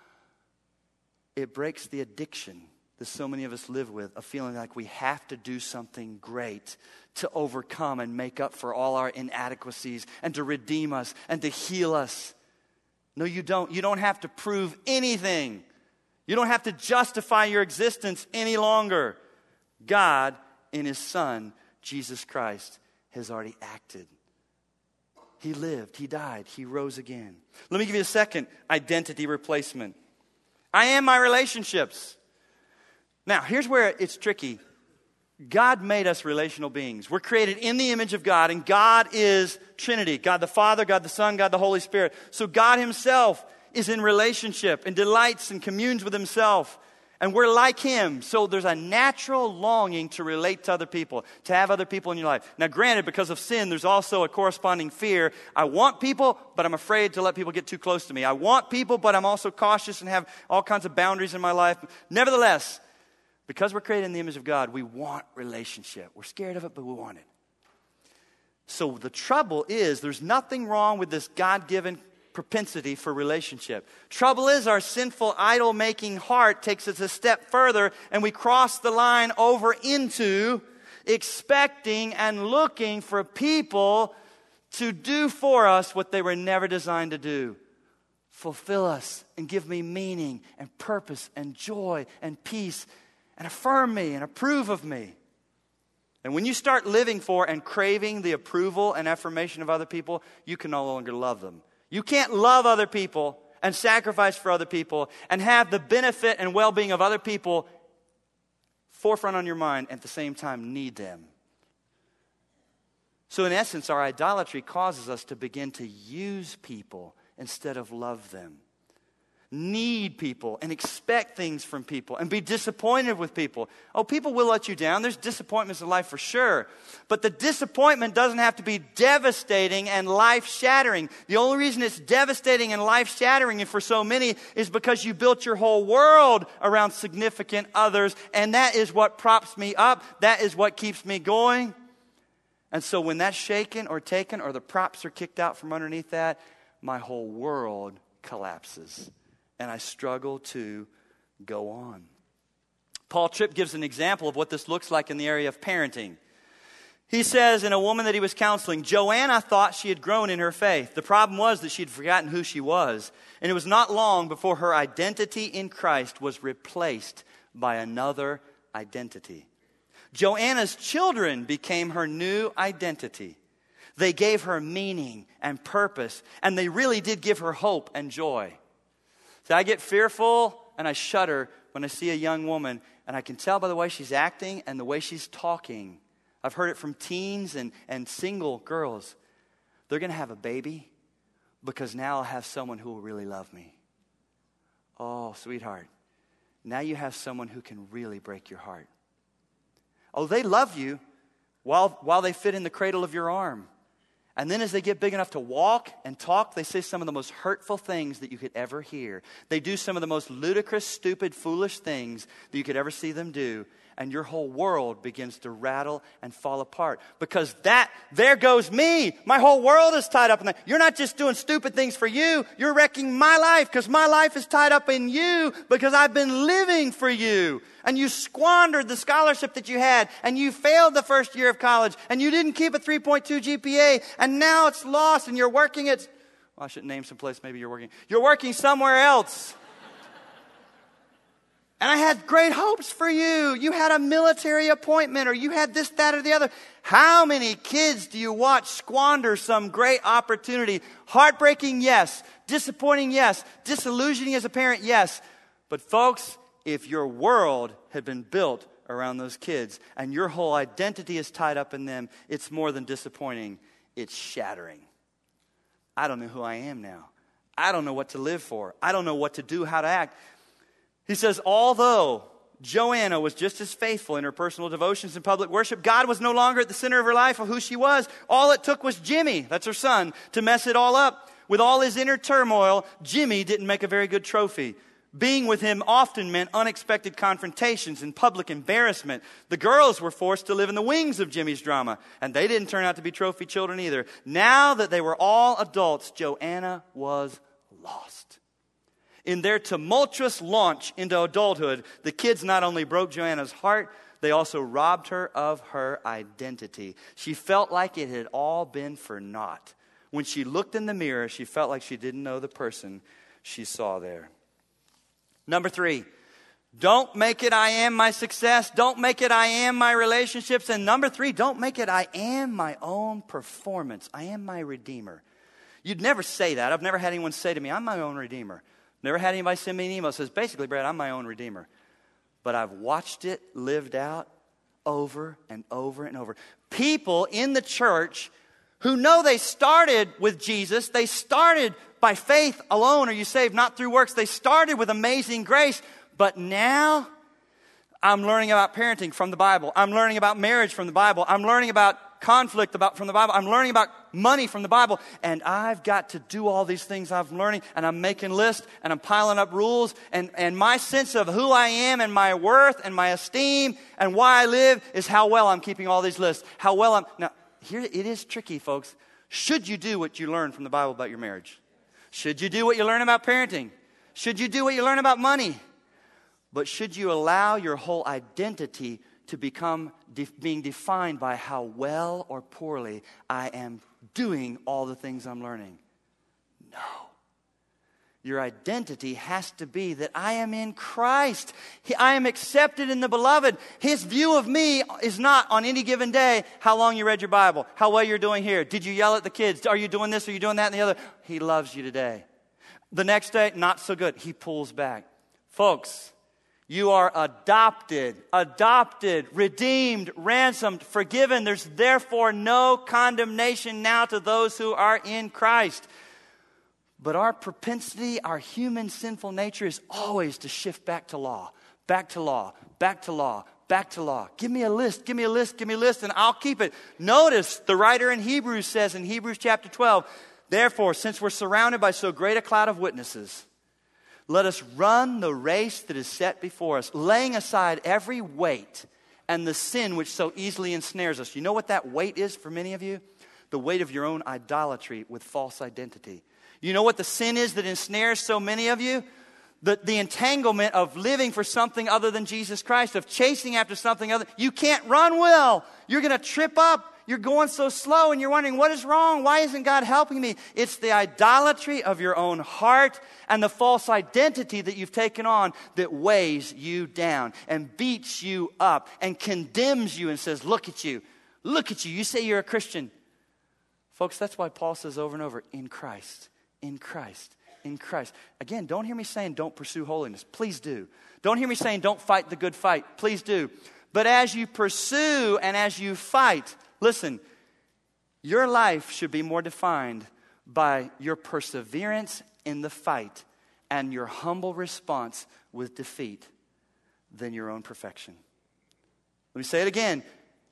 it breaks the addiction that so many of us live with, of feeling like we have to do something great to overcome and make up for all our inadequacies and to redeem us and to heal us. No, you don't. You don't have to prove anything. You don't have to justify your existence any longer. God, in His Son, Jesus Christ, has already acted. He lived, He died, He rose again. Let me give you a second identity replacement. I am my relationships. Now, here's where it's tricky. God made us relational beings. We're created in the image of God, and God is Trinity. God the Father, God the Son, God the Holy Spirit. So God Himself is in relationship and delights and communes with Himself. And we're like Him. So there's a natural longing to relate to other people, to have other people in your life. Now granted, because of sin, there's also a corresponding fear. I want people, but I'm afraid to let people get too close to me. I want people, but I'm also cautious and have all kinds of boundaries in my life. Nevertheless, because we're created in the image of God, we want relationship. We're scared of it, but we want it. So the trouble is, there's nothing wrong with this God-given propensity for relationship. Trouble is, our sinful idol-making heart takes us a step further, and we cross the line over into expecting and looking for people to do for us what they were never designed to do. Fulfill us and give me meaning and purpose and joy and peace and affirm me and approve of me. And when you start living for and craving the approval and affirmation of other people, you can no longer love them. You can't love other people and sacrifice for other people and have the benefit and well-being of other people forefront on your mind and at the same time need them. So in essence, our idolatry causes us to begin to use people instead of love them. Need people and expect things from people and be disappointed with people. Oh, people will let you down. There's disappointments in life for sure. But the disappointment doesn't have to be devastating and life-shattering. The only reason it's devastating and life-shattering for so many is because you built your whole world around significant others, and that is what props me up. That is what keeps me going. And so when that's shaken or taken or the props are kicked out from underneath that, my whole world collapses. And I struggle to go on. Paul Tripp gives an example of what this looks like in the area of parenting. He says in a woman that he was counseling, Joanna thought she had grown in her faith. The problem was that she had forgotten who she was. And it was not long before her identity in Christ was replaced by another identity. Joanna's children became her new identity. They gave her meaning and purpose, and they really did give her hope and joy. So I get fearful and I shudder when I see a young woman, and I can tell by the way she's acting and the way she's talking. I've heard it from teens and single girls. They're going to have a baby because now I'll have someone who will really love me. Oh, sweetheart, now you have someone who can really break your heart. Oh, they love you while they fit in the cradle of your arm. And then as they get big enough to walk and talk, they say some of the most hurtful things that you could ever hear. They do some of the most ludicrous, stupid, foolish things that you could ever see them do. And your whole world begins to rattle and fall apart. Because there goes me. My whole world is tied up in that. You're not just doing stupid things for you. You're wrecking my life because my life is tied up in you because I've been living for you. And you squandered the scholarship that you had. And you failed the first year of college. And you didn't keep a 3.2 GPA. And now it's lost and you're working at... Well, I shouldn't name some place maybe you're working. You're working somewhere else. And I had great hopes for you. You had a military appointment or you had this, that, or the other. How many kids do you watch squander some great opportunity? Heartbreaking, yes. Disappointing, yes. Disillusioning as a parent, yes. But folks, if your world had been built around those kids and your whole identity is tied up in them, it's more than disappointing. It's shattering. I don't know who I am now. I don't know what to live for. I don't know what to do, how to act. He says, although Joanna was just as faithful in her personal devotions and public worship, God was no longer at the center of her life of who she was. All it took was Jimmy, that's her son, to mess it all up. With all his inner turmoil, Jimmy didn't make a very good trophy. Being with him often meant unexpected confrontations and public embarrassment. The girls were forced to live in the wings of Jimmy's drama, and they didn't turn out to be trophy children either. Now that they were all adults, Joanna was lost. In their tumultuous launch into adulthood, the kids not only broke Joanna's heart, they also robbed her of her identity. She felt like it had all been for naught. When she looked in the mirror, she felt like she didn't know the person she saw there. Number 3, don't make it I am my success. Don't make it I am my relationships. And number 3, don't make it I am my own performance. I am my redeemer. You'd never say that. I've never had anyone say to me, I'm my own redeemer. Never had anybody send me an email that says, basically, Brad, I'm my own redeemer. But I've watched it lived out over and over and over. People in the church who know they started with Jesus, they started by faith alone, are you saved, not through works. They started with amazing grace, but now I'm learning about parenting from the Bible. I'm learning about marriage from the Bible. I'm learning about conflict from the Bible. I'm learning about money from the Bible. And I've got to do all these things I'm learning. And I'm making lists. And I'm piling up rules. And my sense of who I am and my worth and my esteem and why I live is how well I'm keeping all these lists. How well I'm... Now, here it is tricky, folks. Should you do what you learn from the Bible about your marriage? Should you do what you learn about parenting? Should you do what you learn about money? But should you allow your whole identity to become being defined by how well or poorly I am doing all the things I'm learning? No. Your identity has to be that I am in Christ. I am accepted in the beloved. His view of me is not on any given day how long you read your Bible, how well you're doing here. Did you yell at the kids? Are you doing this? Are you doing that and the other? He loves you today. The next day, not so good. He pulls back. Folks, you are adopted, redeemed, ransomed, forgiven. There's therefore no condemnation now to those who are in Christ. But our propensity, our human sinful nature is always to shift back to law, back to law, back to law, back to law. Give me a list, give me a list, give me a list, and I'll keep it. Notice the writer in Hebrews says in Hebrews chapter 12, therefore, since we're surrounded by so great a cloud of witnesses, let us run the race that is set before us, laying aside every weight and the sin which so easily ensnares us. You know what that weight is for many of you? The weight of your own idolatry with false identity. You know what the sin is that ensnares so many of you? The entanglement of living for something other than Jesus Christ, of chasing after something other. You can't run well. You're going to trip up. You're going so slow and you're wondering, what is wrong? Why isn't God helping me? It's the idolatry of your own heart and the false identity that you've taken on that weighs you down and beats you up and condemns you and says, look at you. Look at you. You say you're a Christian. Folks, that's why Paul says over and over, in Christ. In Christ, in Christ. Again, don't hear me saying don't pursue holiness. Please do. Don't hear me saying don't fight the good fight. Please do. But as you pursue and as you fight, listen, your life should be more defined by your perseverance in the fight and your humble response with defeat than your own perfection. Let me say it again.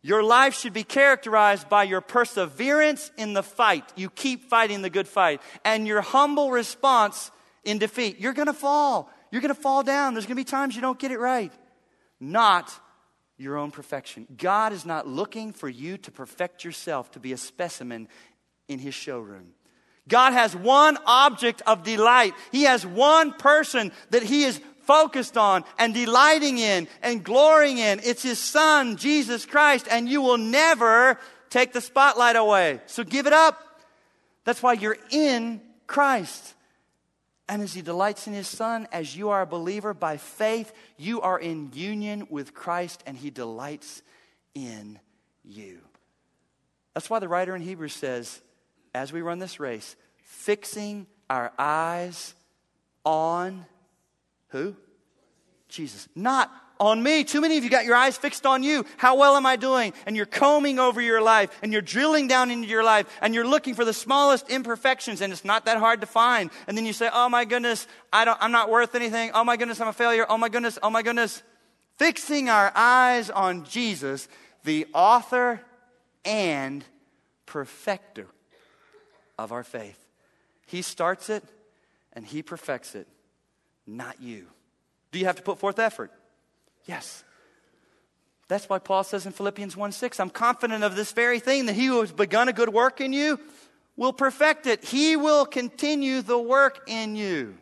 Your life should be characterized by your perseverance in the fight. You keep fighting the good fight. And your humble response in defeat. You're going to fall. You're going to fall down. There's going to be times you don't get it right. Not your own perfection. God is not looking for you to perfect yourself to be a specimen in His showroom. God has one object of delight. He has one person that He is focused on and delighting in and glorying in. It's His Son, Jesus Christ, and you will never take the spotlight away. So give it up. That's why you're in Christ. And as He delights in His Son, as you are a believer by faith, you are in union with Christ and He delights in you. That's why the writer in Hebrews says, as we run this race, fixing our eyes on who? Jesus. Not on me. Too many of you got your eyes fixed on you. How well am I doing? And you're combing over your life and you're drilling down into your life and you're looking for the smallest imperfections, and it's not that hard to find. And then you say, oh my goodness, I'm not worth anything. Oh my goodness, I'm a failure. Oh my goodness, oh my goodness. Fixing our eyes on Jesus, the author and perfecter of our faith. He starts it and He perfects it, not you. Do you have to put forth effort? Yes. That's why Paul says in Philippians 1:6, I'm confident of this very thing, that He who has begun a good work in you will perfect it. He will continue the work in you.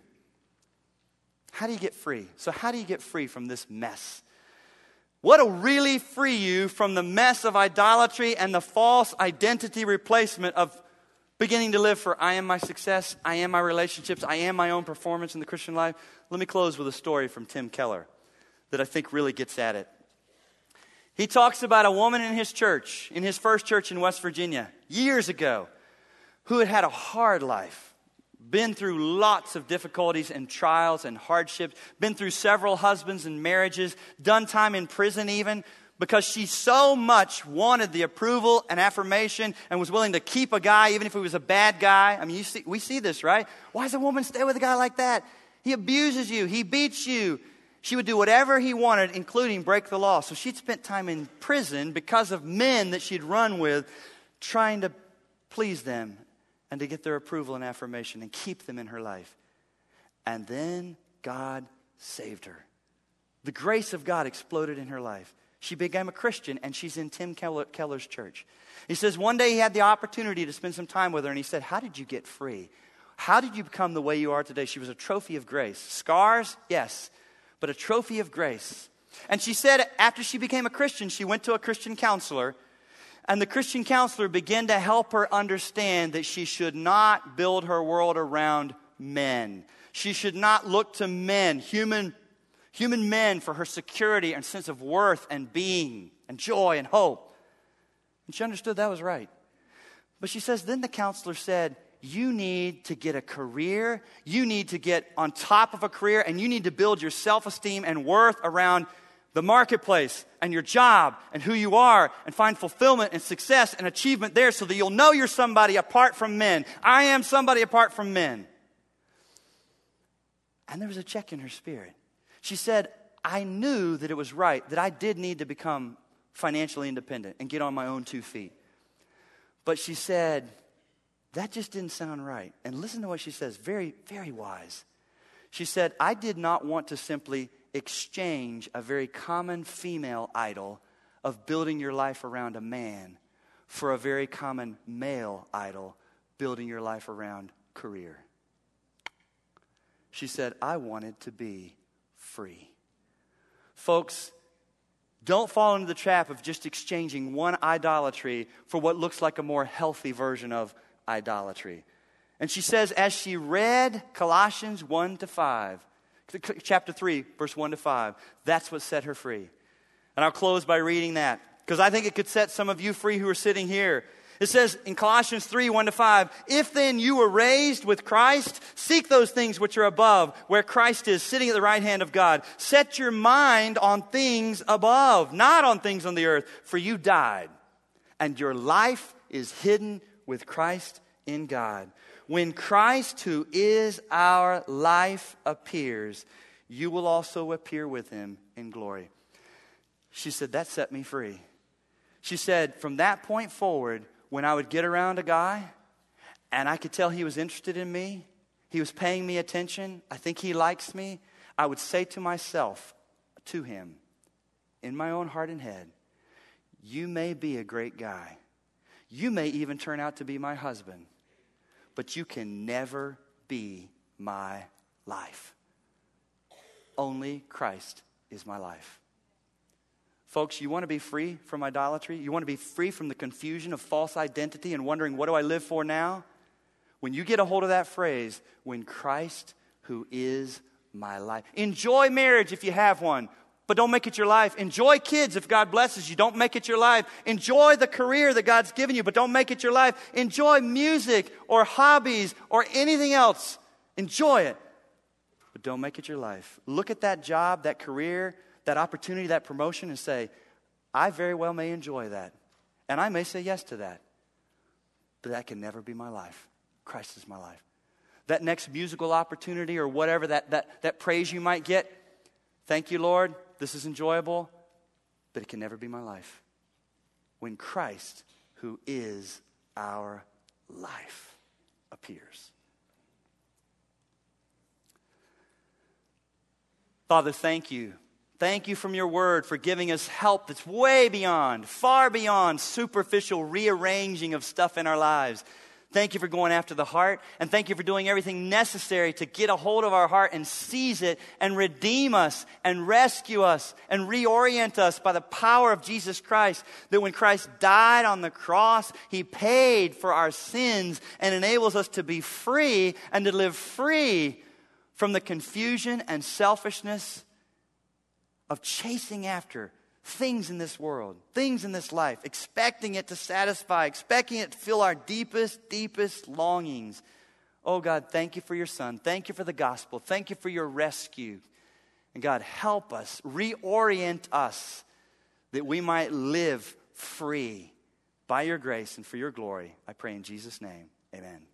How do you get free? So how do you get free from this mess? What will really free you from the mess of idolatry and the false identity replacement of beginning to live for I am my success, I am my relationships, I am my own performance in the Christian life? Let me close with a story from Tim Keller that I think really gets at it. He talks about a woman in his church, in his first church in West Virginia, years ago, who had had a hard life, been through lots of difficulties and trials and hardships, been through several husbands and marriages, done time in prison even, because she so much wanted the approval and affirmation and was willing to keep a guy even if he was a bad guy. I mean, we see this, right? Why does a woman stay with a guy like that? He abuses you. He beats you. She would do whatever he wanted, including break the law. So she'd spent time in prison because of men that she'd run with, trying to please them and to get their approval and affirmation and keep them in her life. And then God saved her. The grace of God exploded in her life. She became a Christian, and she's in Tim Keller's church. He says one day he had the opportunity to spend some time with her, and he said, how did you get free? How did you become the way you are today? She was a trophy of grace. Scars? Yes. But a trophy of grace. And she said after she became a Christian, she went to a Christian counselor, and the Christian counselor began to help her understand that she should not build her world around men. She should not look to men, human men, for her security and sense of worth and being and joy and hope. And she understood that was right. But she says, then the counselor said, you need to get a career, you need to get on top of a career, and you need to build your self-esteem and worth around the marketplace and your job and who you are, and find fulfillment and success and achievement there so that you'll know you're somebody apart from men. I am somebody apart from men. And there was a check in her spirit. She said, I knew that it was right, that I did need to become financially independent and get on my own 2 feet. But she said, that just didn't sound right. And listen to what she says, very, very wise. She said, I did not want to simply exchange a very common female idol of building your life around a man for a very common male idol, building your life around career. She said, I wanted to be free. Folks, don't fall into the trap of just exchanging one idolatry for what looks like a more healthy version of idolatry. And she says, as she read Colossians 1-5, chapter 3, verse 1-5, that's what set her free. And I'll close by reading that, because I think it could set some of you free who are sitting here. It says in Colossians 3, 1-5, if then you were raised with Christ, seek those things which are above, where Christ is, sitting at the right hand of God. Set your mind on things above, not on things on the earth, for you died, and your life is hidden with Christ in God. When Christ, who is our life, appears, you will also appear with him in glory. She said, that set me free. She said, from that point forward, when I would get around a guy and I could tell he was interested in me, he was paying me attention, I think he likes me, I would say to myself, to him, in my own heart and head, you may be a great guy. You may even turn out to be my husband, but you can never be my life. Only Christ is my life. Folks, you want to be free from idolatry? You want to be free from the confusion of false identity and wondering, what do I live for now? When you get a hold of that phrase, when Christ, who is my life. Enjoy marriage if you have one, but don't make it your life. Enjoy kids if God blesses you. Don't make it your life. Enjoy the career that God's given you, but don't make it your life. Enjoy music or hobbies or anything else. Enjoy it, but don't make it your life. Look at that job, that career, that opportunity, that promotion, and say, I very well may enjoy that. And I may say yes to that. But that can never be my life. Christ is my life. That next musical opportunity or whatever, that praise you might get, thank you, Lord, this is enjoyable, but it can never be my life. When Christ, who is our life, appears. Father, thank you. Thank you from your word for giving us help that's way beyond, far beyond superficial rearranging of stuff in our lives. Thank you for going after the heart, and thank you for doing everything necessary to get a hold of our heart and seize it and redeem us and rescue us and reorient us by the power of Jesus Christ. That when Christ died on the cross, he paid for our sins and enables us to be free and to live free from the confusion and selfishness of chasing after things in this world, things in this life, expecting it to satisfy, expecting it to fill our deepest, deepest longings. Oh God, thank you for your Son. Thank you for the gospel. Thank you for your rescue. And God, help us, reorient us, that we might live free by your grace and for your glory. I pray in Jesus' name, amen.